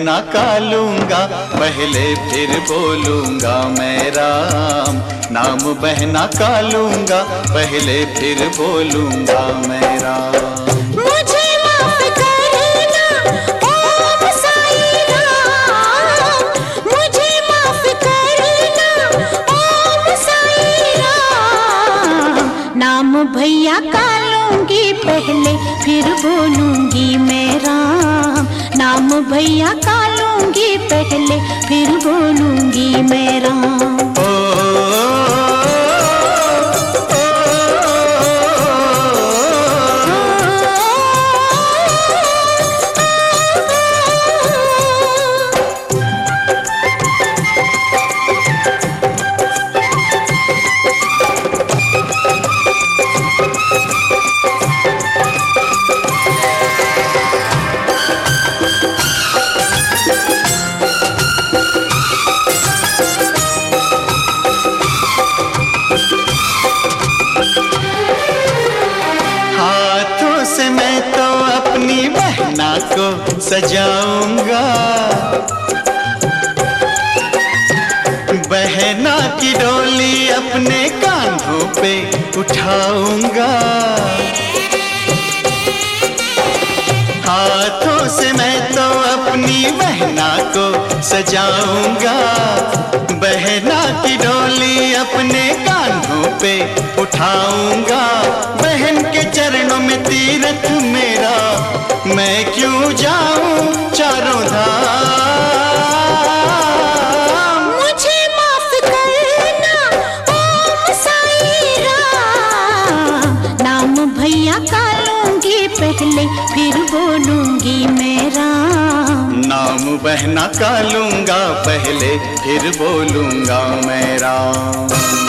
बहना का लूंगा, पहले फिर बोलूंगा मैं राम। नाम बहना का लूंगा, पहले फिर बोलूंगा मैं राम। मुझे माफ करना ओम साईं राम, मुझे माफ करना ओम साईं राम। नाम भैया का लूंगी, पहले फिर बोलूंगी मैं राम। नाम भैया का लूंगी, पहले फिर बोलूंगी मैं राम। को सजाऊंगा, बहना की डोली अपने कांधों पे उठाऊंगा। हाथों से मैं तो अपनी बहना को सजाऊंगा, बहना की डोली अपने कांधों पे उठाऊंगा। बहन के चरणों में तीरथ मेरा, मैं क्यों जाऊं चारों धाम। मुझे माफ करना ओम साईं राम। नाम भैया का लूंगी, पहले फिर बोलूंगी मैं राम। नाम बहना का लूंगा, पहले फिर बोलूंगा मैं राम।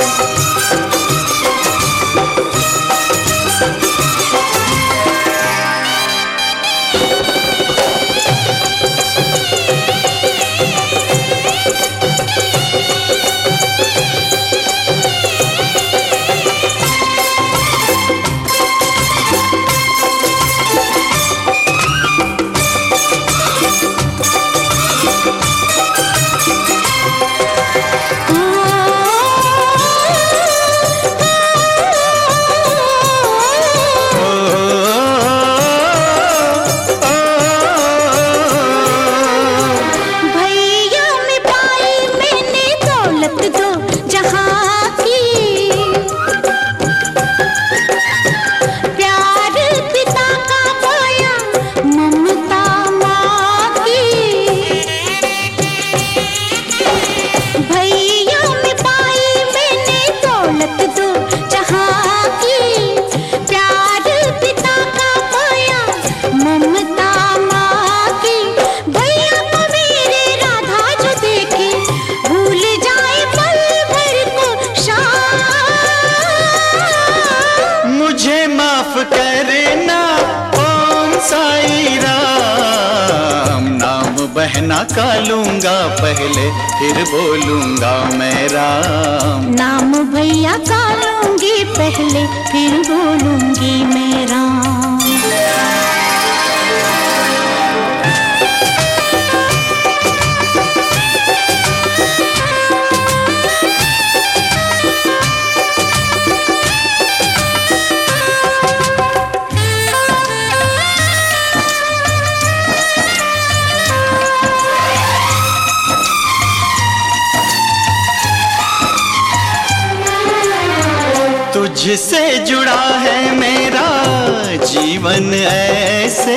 बहना का लूंगा, पहले फिर बोलूंगा मैं राम। नाम भैया का लूंगी, पहले फिर बोलूंगी मैं राम। तुझसे जुड़ा है मेरा जीवन ऐसे,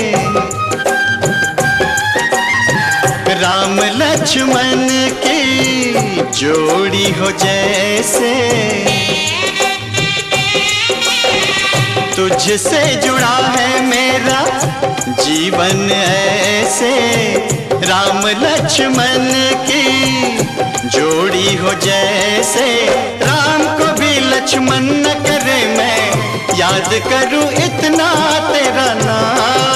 राम लक्ष्मण की जोड़ी हो जैसे। तुझसे जुड़ा है मेरा जीवन ऐसे, राम लक्ष्मण की जोड़ी हो जैसे। राम को भी लक्ष्मण न करे, मैं याद करूं इतना तेरा नाम।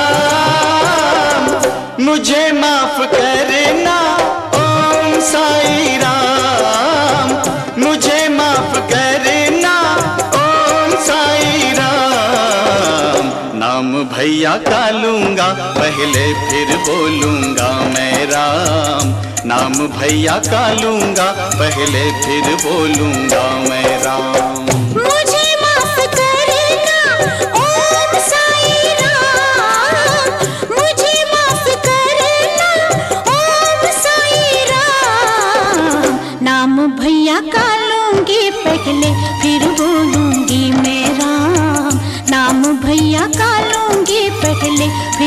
मुझे माफ करना ओम साईं राम, मुझे माफ करना ओम साईं राम। नाम भैया का लूंगा पहले फिर बोलूंगा मैं राम। नाम भैया का लूंगा पहले फिर बोलूंगा मैं राम। मुझे माफ करना ओम साईं राम, मुझे माफ करना ओम साईं राम। नाम भैया का लूंगी पहले फिर बोलूंगी मैं राम। नाम भैया का लूंगी पहले